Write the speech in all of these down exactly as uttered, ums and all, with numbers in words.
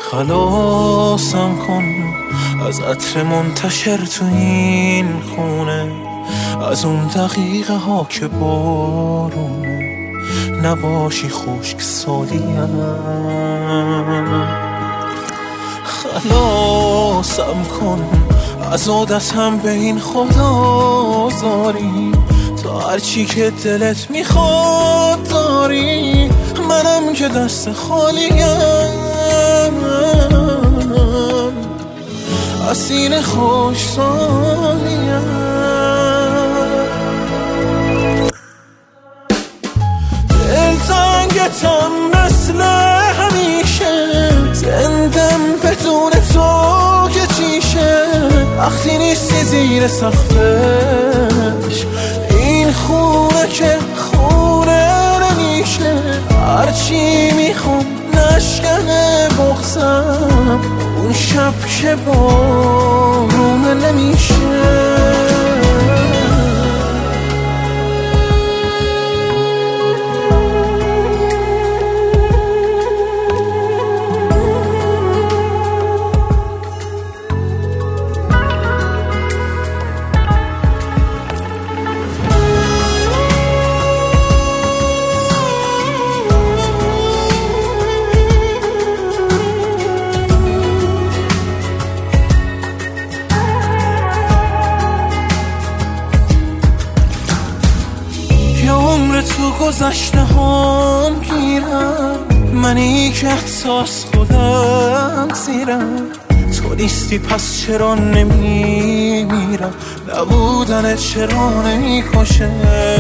خلاصم کن از عطر منتشر تو این خونه، از اون دقیقه ها که بارونه نباشی خشک سالیم. خلاصم کن از عادتم به این خدا زاری، تا هرچی که دلت میخواد داری، منم که دست خالیم، از سینه خوش سالیم. دلتنگتم مثل همیشه، زندم بدون تو که چیشه، وقتی نیستی زیر سقفش این خونه که خونه نمیشه. هرچی میخوام نشکنه بغضم، اون شب که بارونه نمیشه. تو گذشته هم گیرم، منی که احساس خودم زیرم. تو نیستی پس چرا نمیمیرم، نبودنت چرا نمیکشه.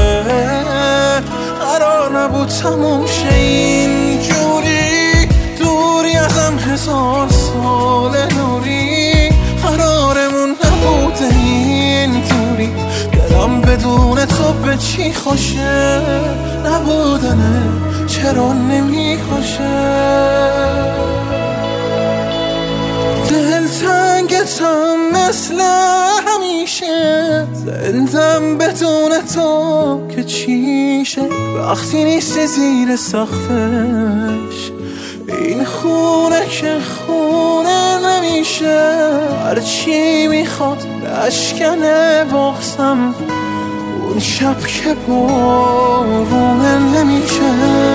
قرار نبود تموم شه اینجوری، دوری ازم هزار سال نوری. قرارمون نبوده اینطوری، دلم بدون تو به چی خوشه. نبودنه چرا نمیخوشه. دلتنگتم مثل همیشه، زندم بدون تو که چیشه، وقتی نیستی زیر سقفش این خونه که خونه نمیشه. هرچی میخواد نشکنه بغضم، اون شب که بارونه نمیشه.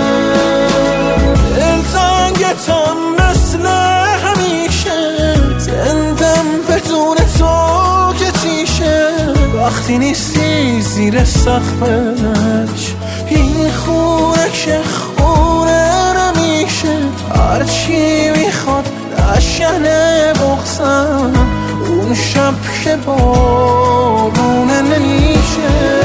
دلتنگتم مثل همیشه، زندم بدون تو که چیشه، وقتی نیستی زیر سقفش این خونه که خونه نمیشه. هرچی میخواد نشکنه بغضم، اون شب که بارونه نمیشه.